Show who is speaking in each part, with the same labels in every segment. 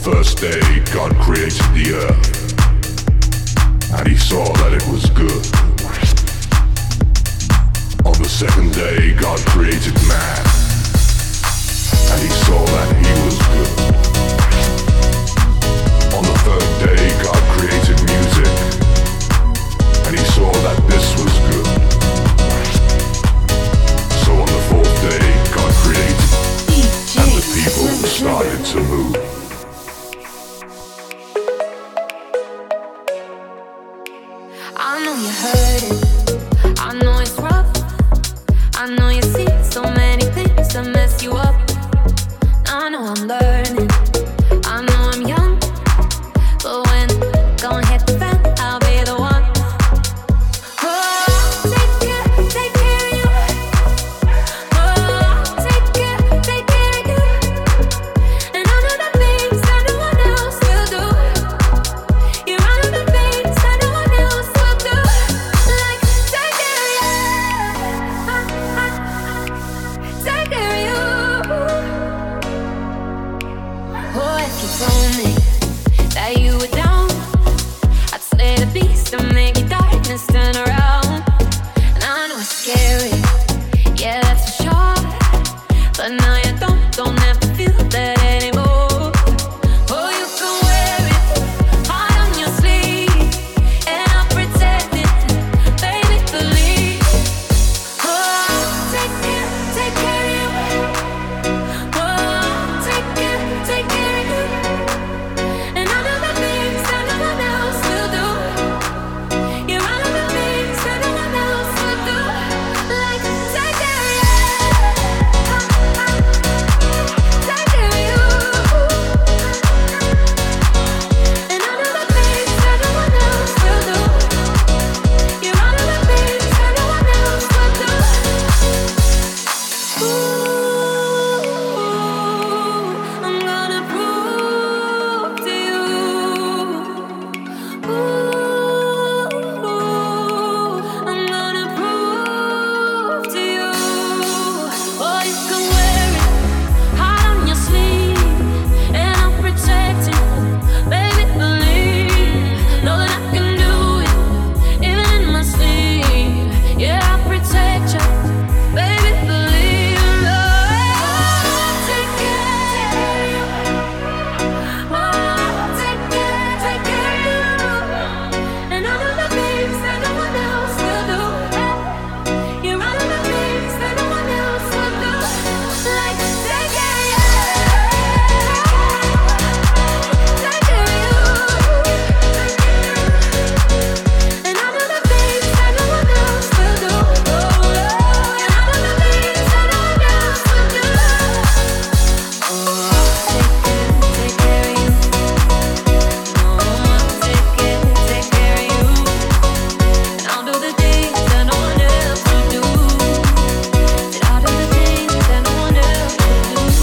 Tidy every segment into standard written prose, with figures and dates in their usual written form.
Speaker 1: first day God created the earth, and he saw that it was good. On the second day God created man, and he saw that he was good. On the third day God created music, and he saw that this was good. So on the fourth day God created, and the people started to move.
Speaker 2: I know you heard it, I know it's rough, I know you see so many things that mess you up. I know I'm learning, I know I'm young, but when it's gonna hit the fan, I'll be the one. Oh, take care of you. Oh, take care of you. And I know the things that no one else will do. You're one of the things that no one else will do. Like, take care of you. Take care of you. Oh, if you told me that you were down, I'd slay the beast and make your darkness turn around. And I know it's scary, yeah, that's for sure. But now you don't have to feel that anymore. Oh, you can wear it hard on your sleeve, and I'll protect it, baby, believe. Oh, take care of you. Oh, take care of you. And I know the things that no one else will do. You're one of the things that no one else will do. Like, take care of you. Take care of you. And I know the things that no one else will do. You're one of the things that no one else will do. Ooh, I'm gonna prove to you. Ooh, I'm gonna prove to you. Oh, you can wear it hard on your sleeve, and I'll protect it, baby, believe. Know that I can do it, even in my sleep. Yeah, I'll protect you, baby, believe. Oh, take care of you. Oh, take care of you. And I know the things that no one else will do. You're one of the things that no one else will do. Like, take care of you. Take care of you. And I know the things that no one else will do. And I know the things that no one else will do. Oh, take care of you. Oh, take care of you. And I'll do the things that no one else will do. I'll do the things that no one else will do.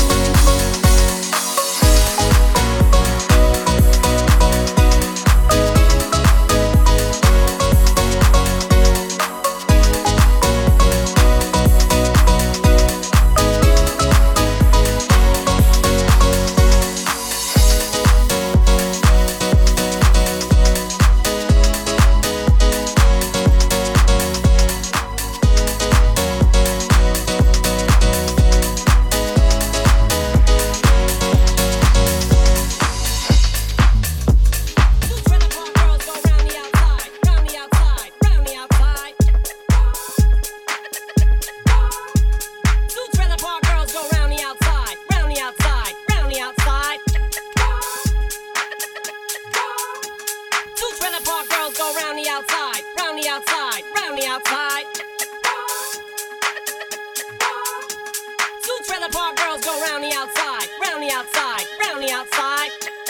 Speaker 2: Two trailer park girls go round the outside, round the outside, round the outside. Two trailer park girls go round the outside, round the outside, round the outside. Two trailer park girls go round the outside, round the outside, round the outside.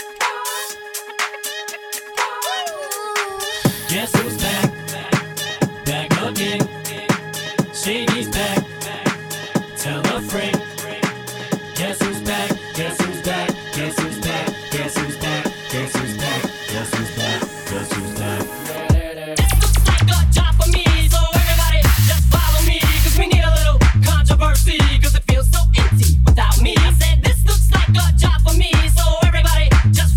Speaker 3: Guess who's back? Back again. Shady's back. Tell a friend. Guess who's back? Guess who's back? Guess who's back? Guess who's back? Guess who's back? Guess who's back? Guess who's back?
Speaker 4: This looks like a job for me, so everybody just follow me, 'cause we need a little controversy, 'cause it feels so empty without me. I said this looks like a job for me, so everybody just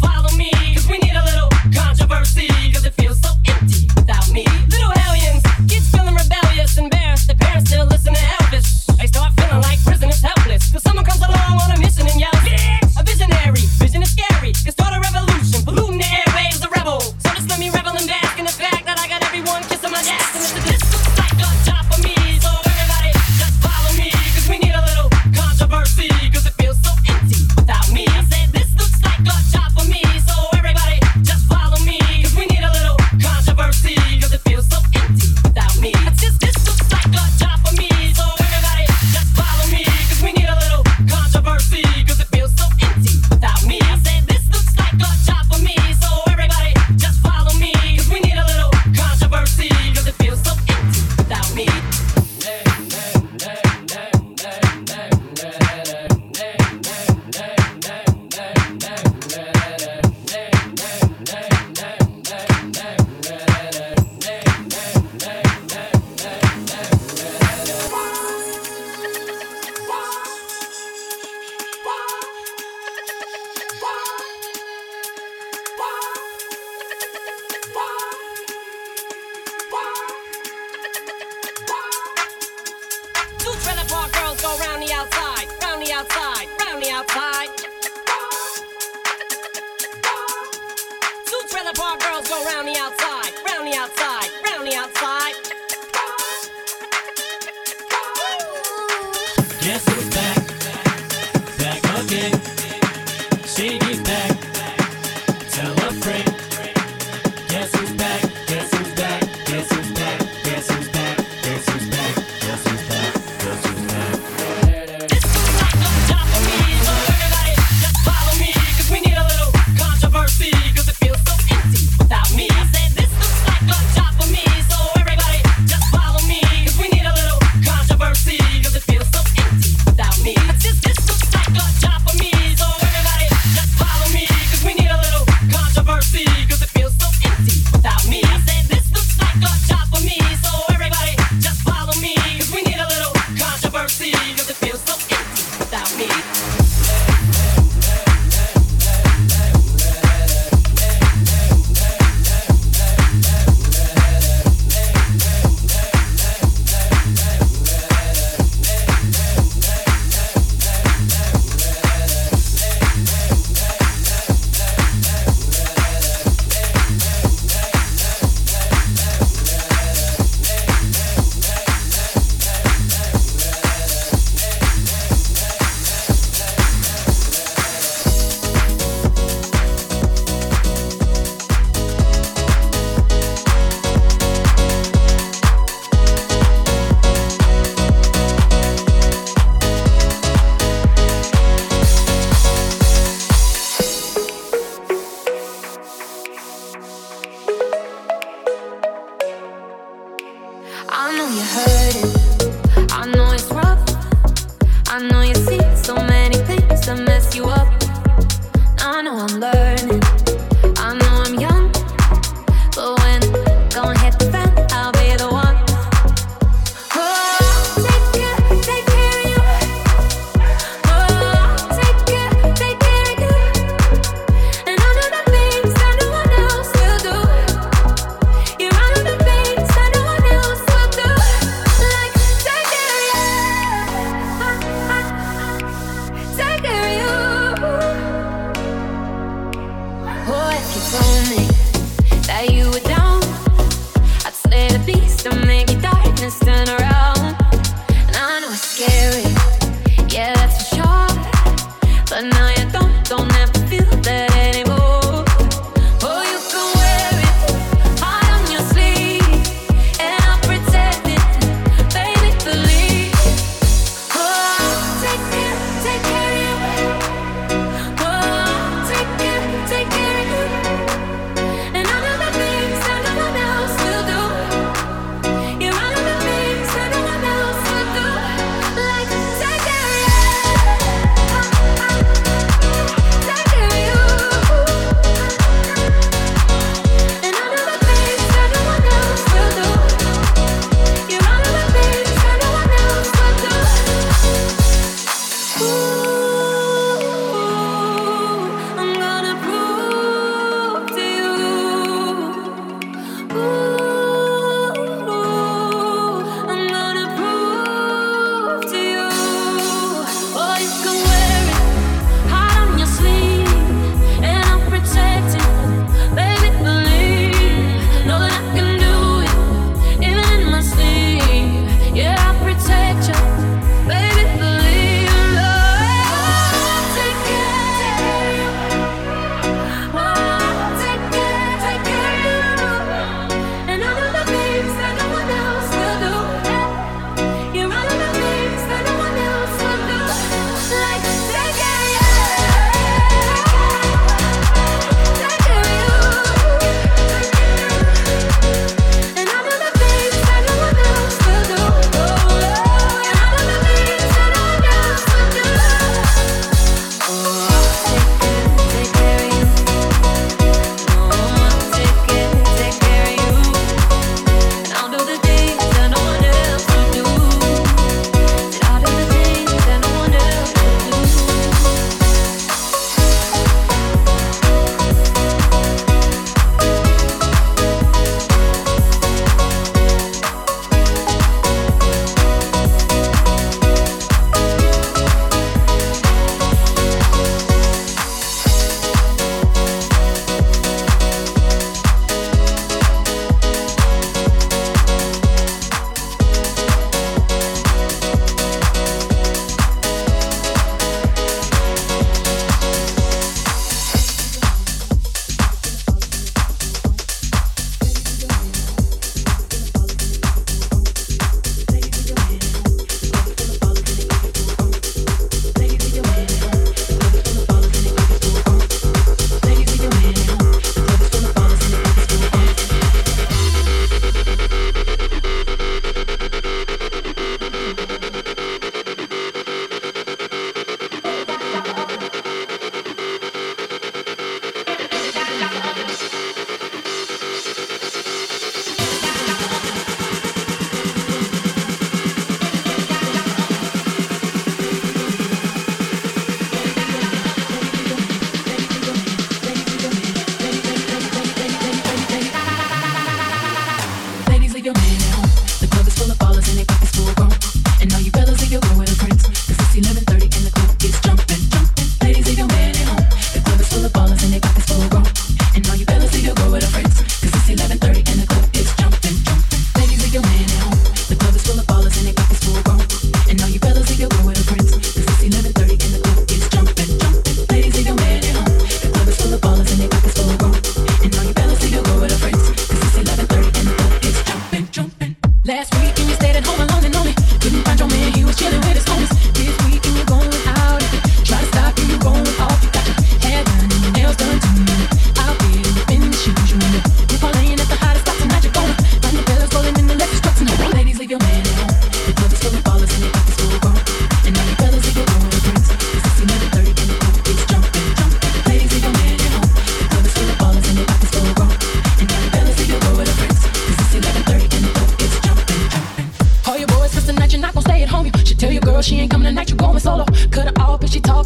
Speaker 4: the outside, round the outside, round the outside.
Speaker 3: Guess who's back? Back again. Shady's back. Tell a friend. Guess who's back? Guess who's back? Guess who's back? Guess who's back? Guess who's back? Guess who's back? Guess who's back?
Speaker 4: This looks like a job for me, so everybody just follow me, 'cause we need a little controversy, 'cause it feels so empty without me. I said this looks like a job for me, so everybody just follow me, 'cause we need a little controversy, 'cause it feels so empty without me. This looks like a job for me, so everybody just follow me, 'cause we need a little controversy, 'cause it feels so empty without me. I said this looks like a job for me, so everybody just follow me, 'cause we need a little controversy, 'cause it feels so empty without me.
Speaker 2: I know you're hurting, I know it's rough, I know you see so many things that mess you up. I know I'm learning, I know I'm young, but when gon' hit the fan, I'll be the one. Oh, I'll take care of you. Oh, I'll take care of you. And I know the things that no one else will do. You run on the things that no one else will do. Like take care of you. Take care of you. Oh, if you told me that you were down, I'd slay the beast and make your darkness turn around. And I know it's scary, yeah, that's for sure. But now you don't have to feel that anymore. Oh, you can wear it hard on your sleeve, and I'll protect it, baby, believe. Oh, I'll take care of you. Oh, I'll take care of you.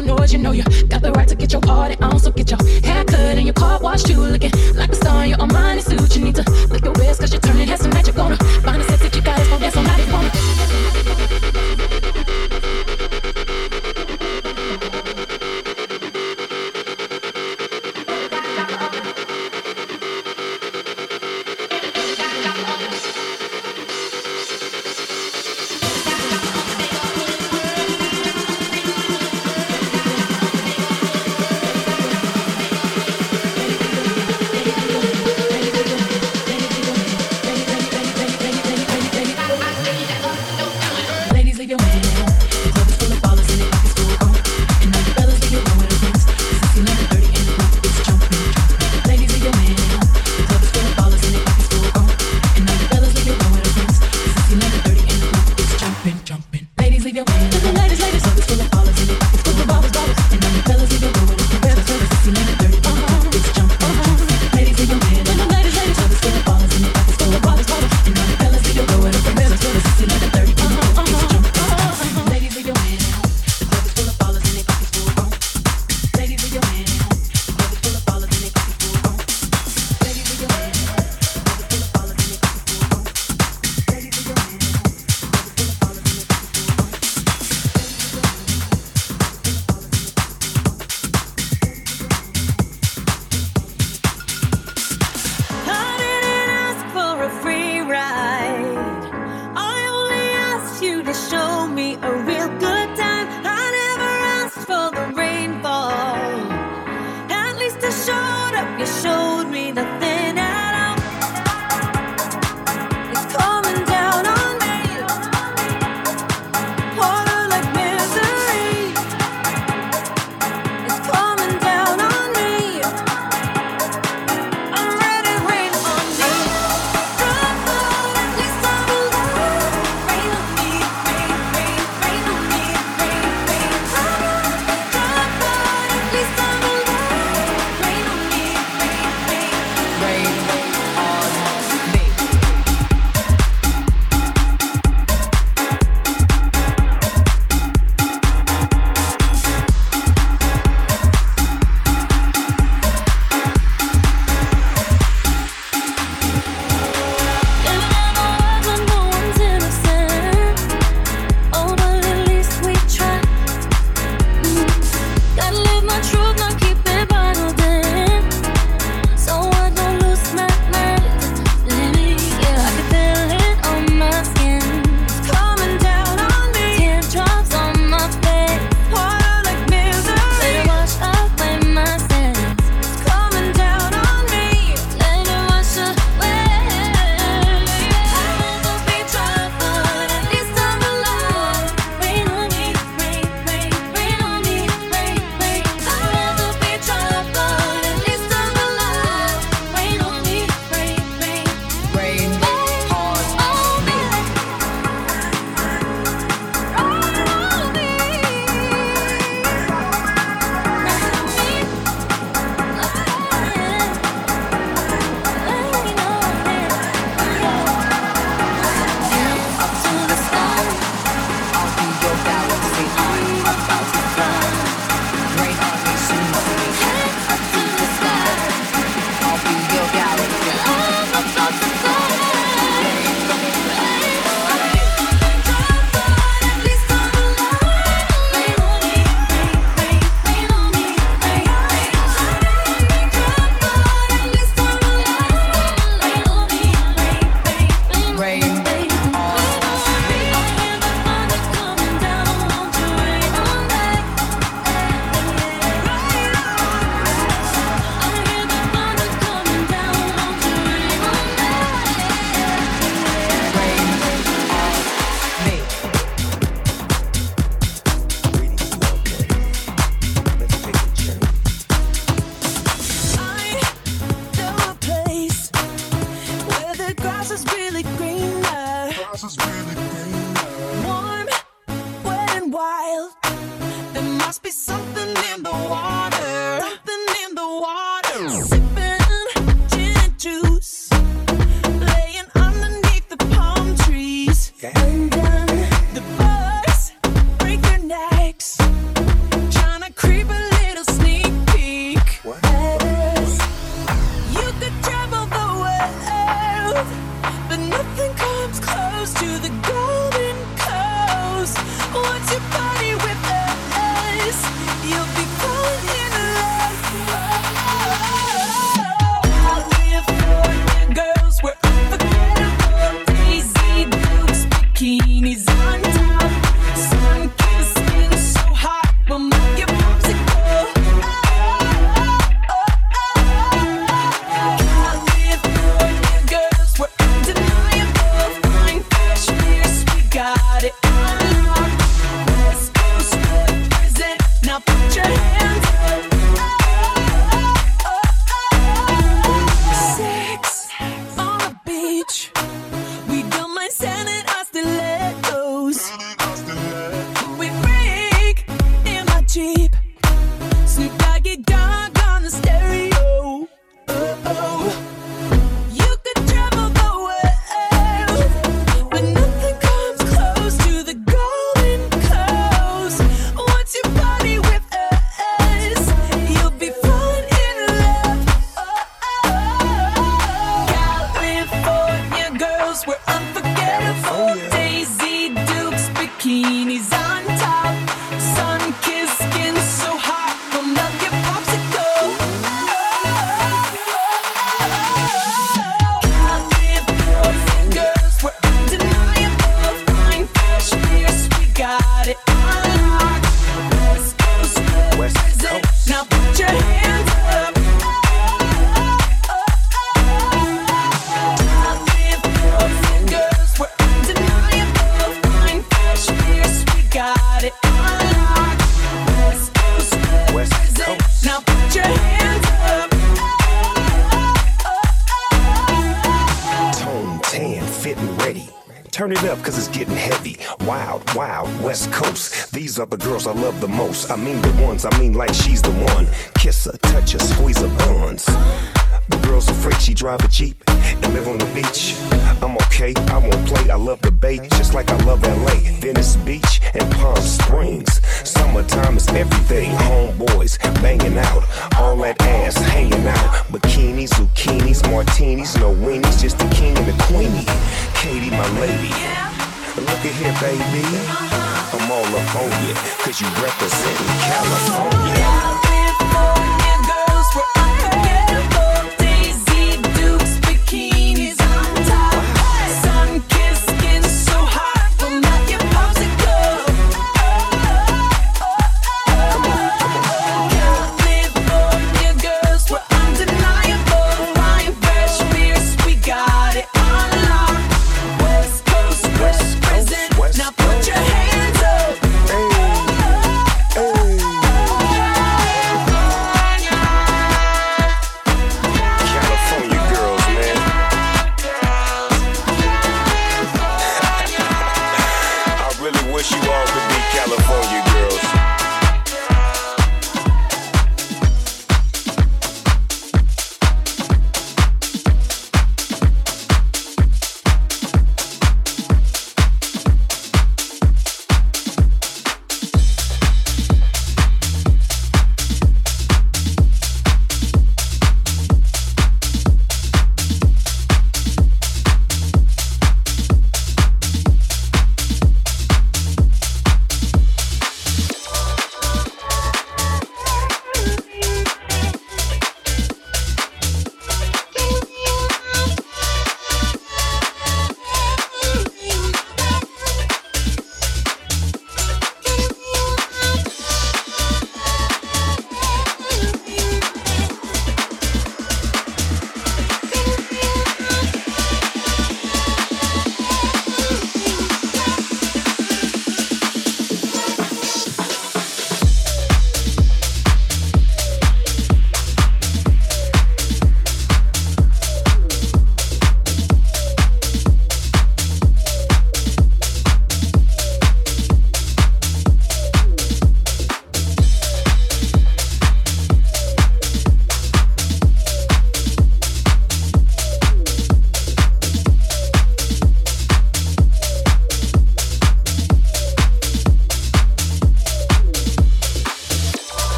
Speaker 5: some noise, you know you got the right to get your party on. So get your hair cut and your car washed too. Looking like a star in your Armani suit. You need to look your best cause you're turning heads and that you're gonna find a set that you got is gonna get somebody wanna.
Speaker 6: The boys break their necks, trying to Turn it up, cause it's getting heavy. Wild, wild, West Coast. These are the girls I love the most. I mean the ones, I mean like she's the one. Kiss her, touch her, squeeze her buns. The girl's afraid she drive a Jeep and live on the beach. I'm okay, I won't play, I love the bay, just like I love LA, Venice Beach, and Palm Springs. Summertime is everything, homeboys banging out, all that ass hanging out. Bikinis, zucchinis, martinis, no weenies, just the king and the queenie. Katie, my lady, look at here, baby. I'm all up on you, cause you representing California.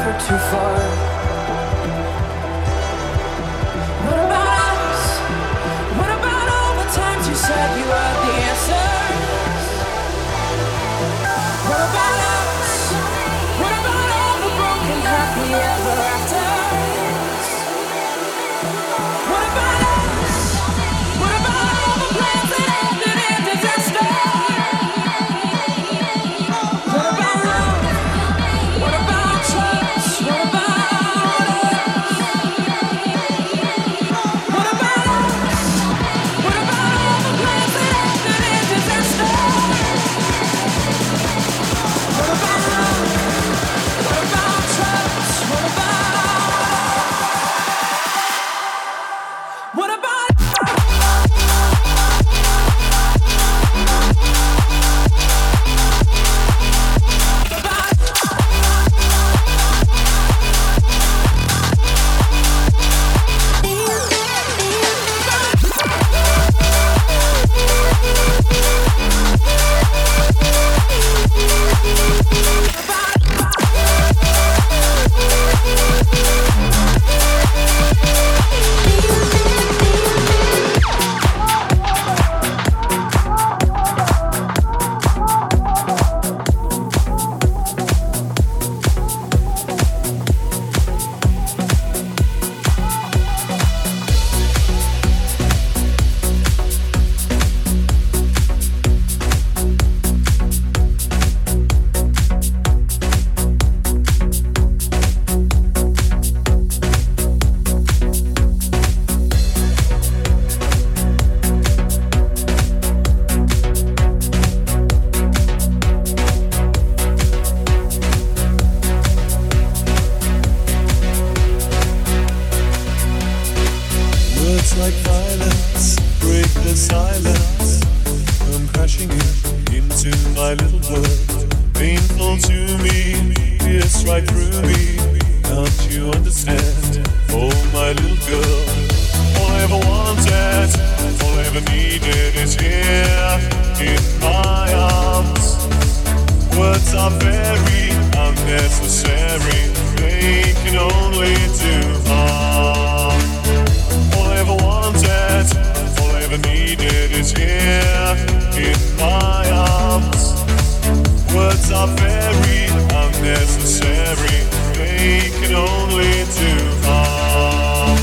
Speaker 5: never too far. What about us? What about all the times you said you had the answers? What about us? What about all the broken happy ever afters? What about us? What about all the plans that ended in disaster? What about love? What about trust? What about us? What about us? What about all the plans that ended in disaster? What about love? What about trust? What about
Speaker 7: Words like violence break the silence. Come crashing into my little world. Painful to me, pierce right through me. Can't you understand? Oh, my little girl. All I ever wanted, all I ever needed is here in my arms. Words are very unnecessary. They can only do harm. All I ever wanted, all I ever needed is here in my arms. Words are very unnecessary. They can only do harm.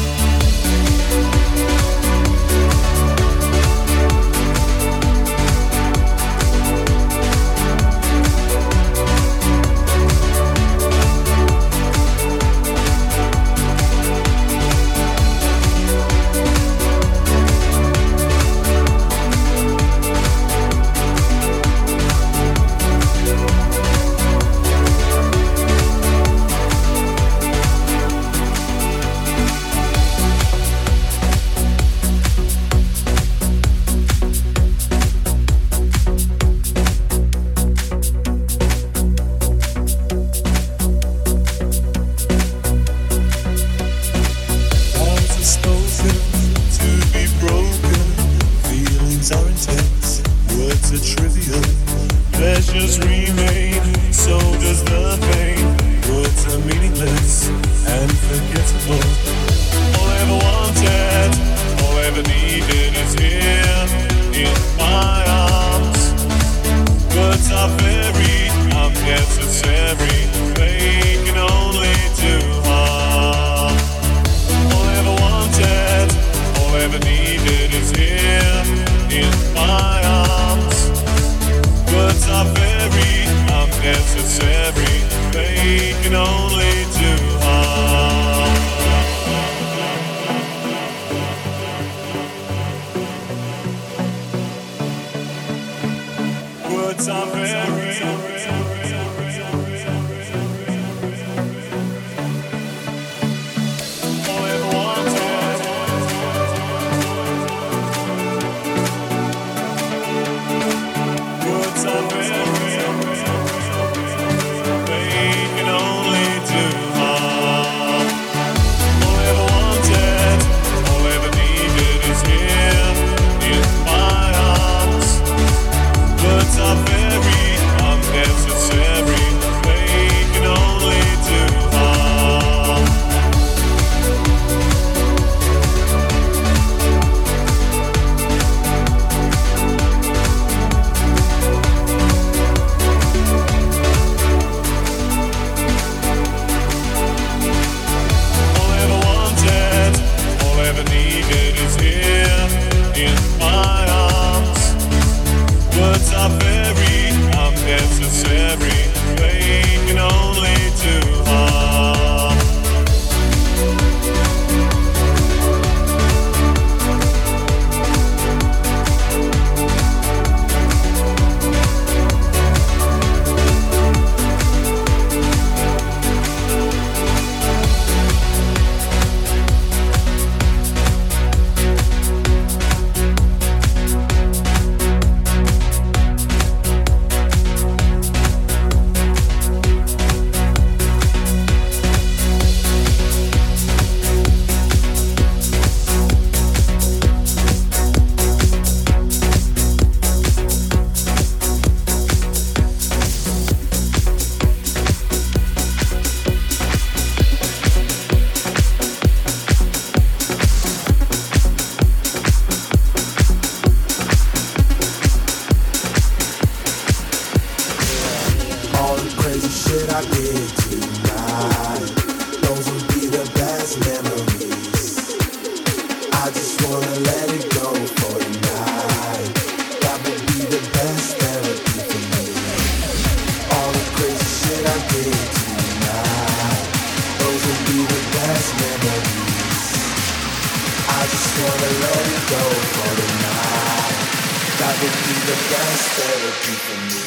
Speaker 8: shit I did tonight. Those will be the best memories. I just wanna let it go for tonight. That would be the best therapy for me. All the crazy shit I did tonight. Those will be the best memories. I just wanna let it go for tonight. That would be the best therapy for me.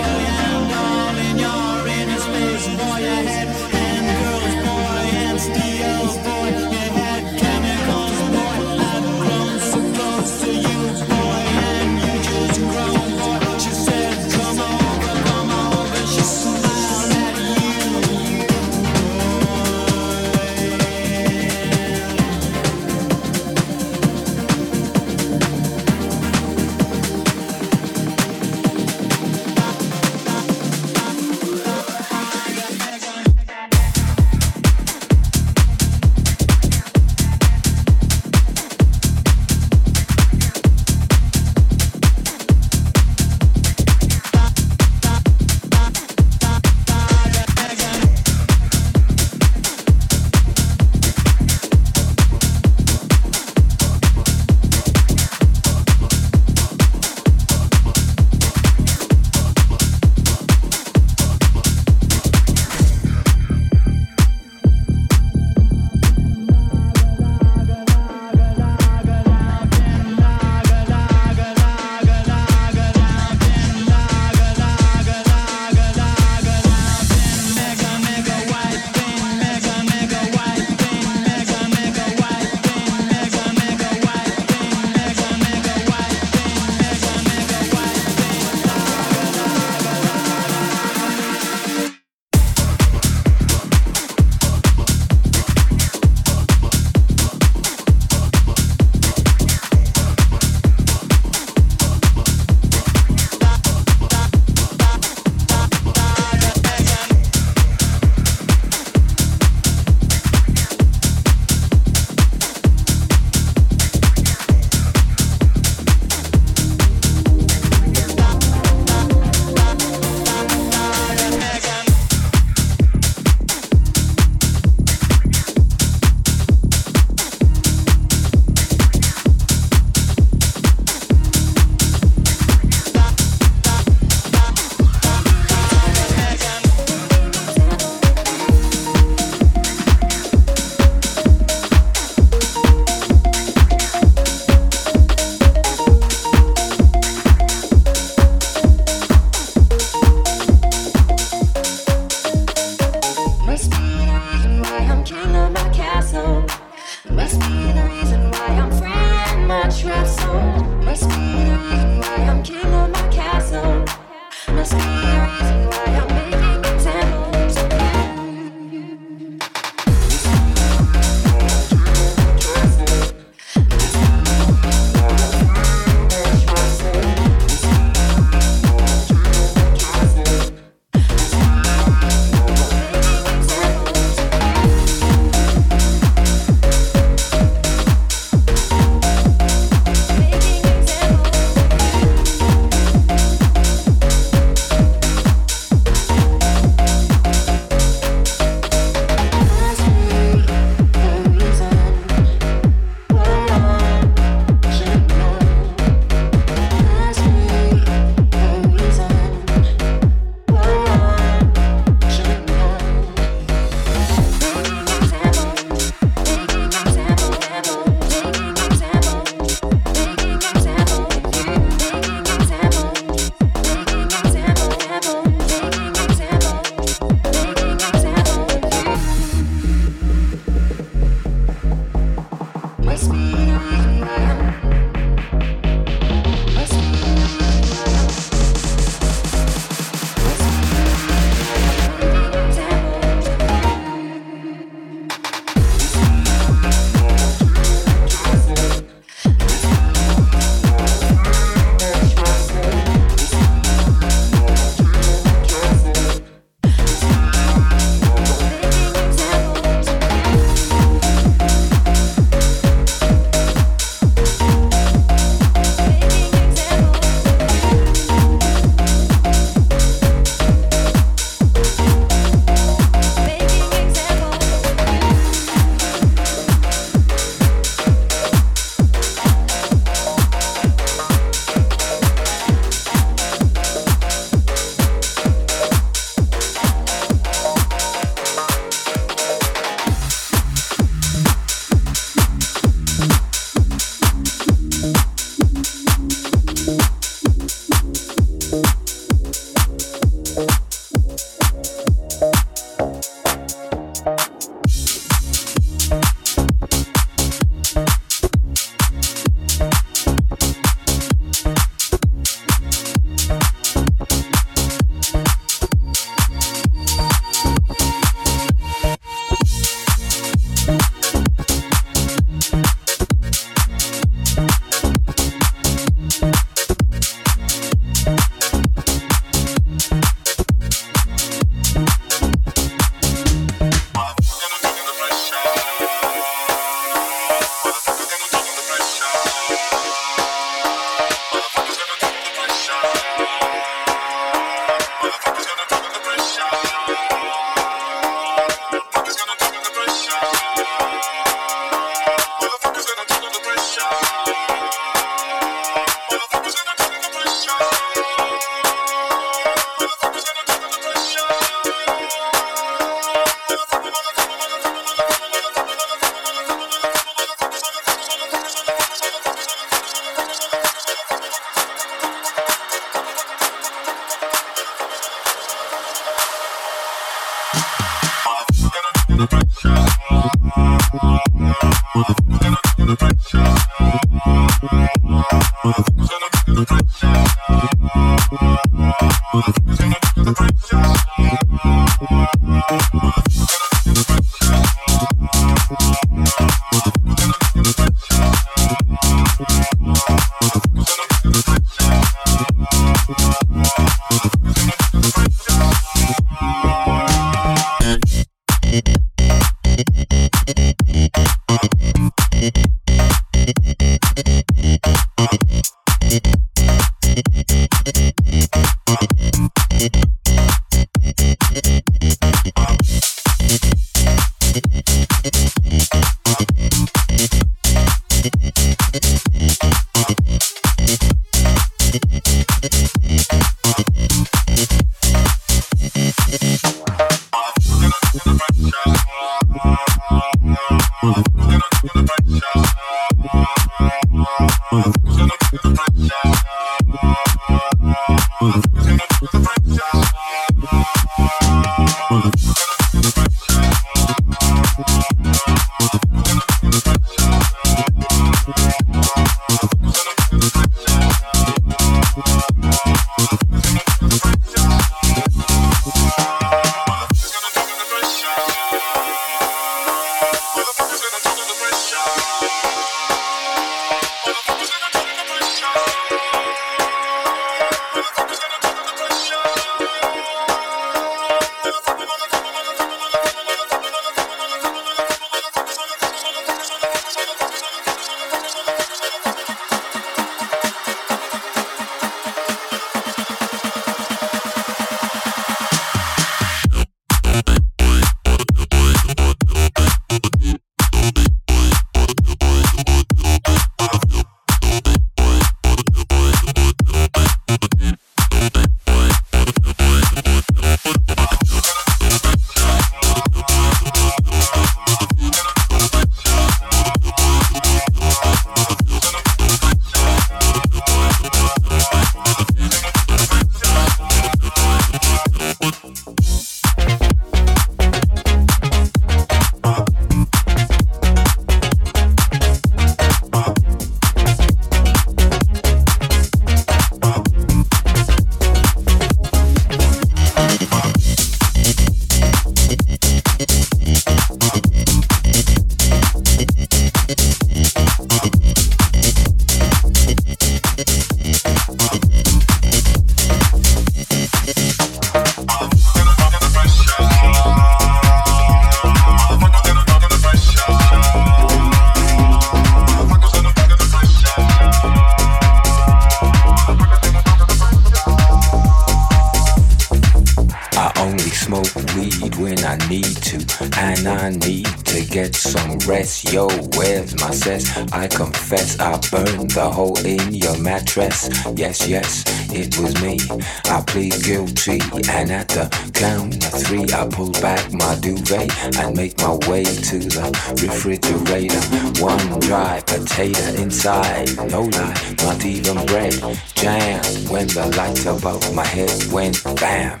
Speaker 9: Yo, where's my cess? I confess I burned the hole in your mattress. Yes, yes, it was me. I plead guilty, and at the count of 3 I pull back my duvet and make my way to the refrigerator. One dry potato inside, no lie, not even bread. Jam when the light above my head went bam.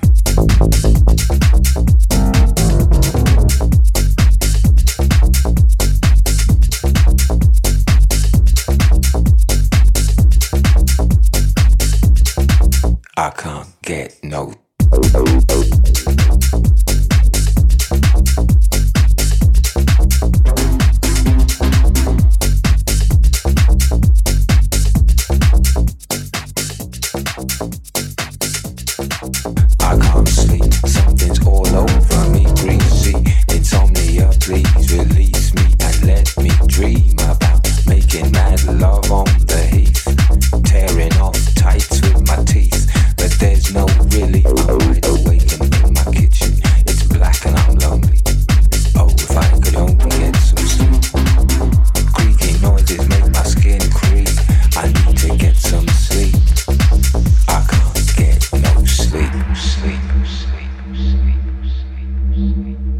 Speaker 9: I can't get no. I can't sleep, something's all over me, greasy. Insomnia, please release me and let me dream about making mad love on the heath, tearing off tights with my teeth. But there's no really, I'm wide awake and in my kitchen. It's black and I'm lonely. Oh, if I could only get some sleep. Creaky noises make my skin creep. I need to get some sleep. I can't get no sleep. Sleep, sleep, sleep, sleep.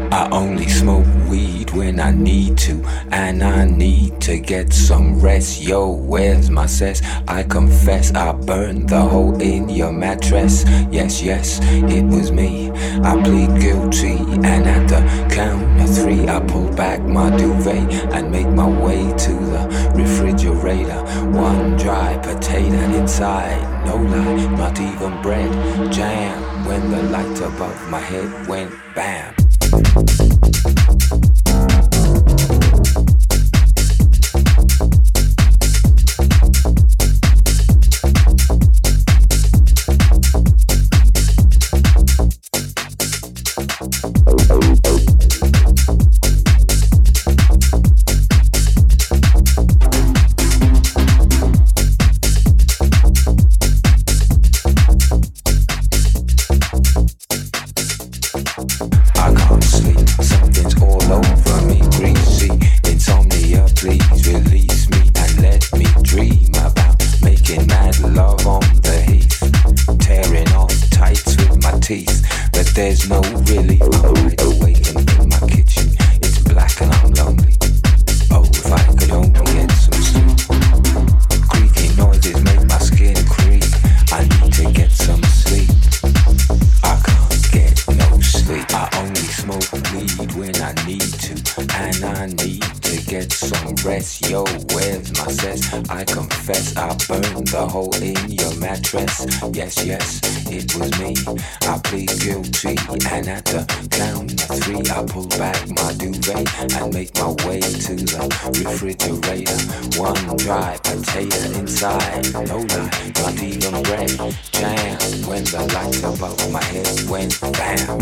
Speaker 9: I only smoke weed when I need to, and I need to get some rest. Yo, where's my cess? I confess I burned the hole in your mattress. Yes, yes, it was me. I plead guilty, and at the count of 3 I pull back my duvet and make my way to the refrigerator. One dry potato inside, no lie, not even bread. Jam when the light above my head went bam. There's no relief. I'm wide awake and in my kitchen. It's black and I'm lonely. Oh, if I could only get some sleep. Creaky noises make my skin creep. I need to get some sleep. I can't get no sleep. I only smoke weed when I need to, and I need to get some rest. Yo, where's my cess? I confess I burned the hole in your mattress. Yes, yes, it was me. I plead guilty, and at the count of 3 I pull back my duvet and make my way to the refrigerator. One dry potato inside, no lie, not even bread. Jam when the light above my head went bam.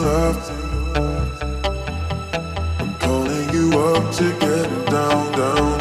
Speaker 8: up to getting down, down.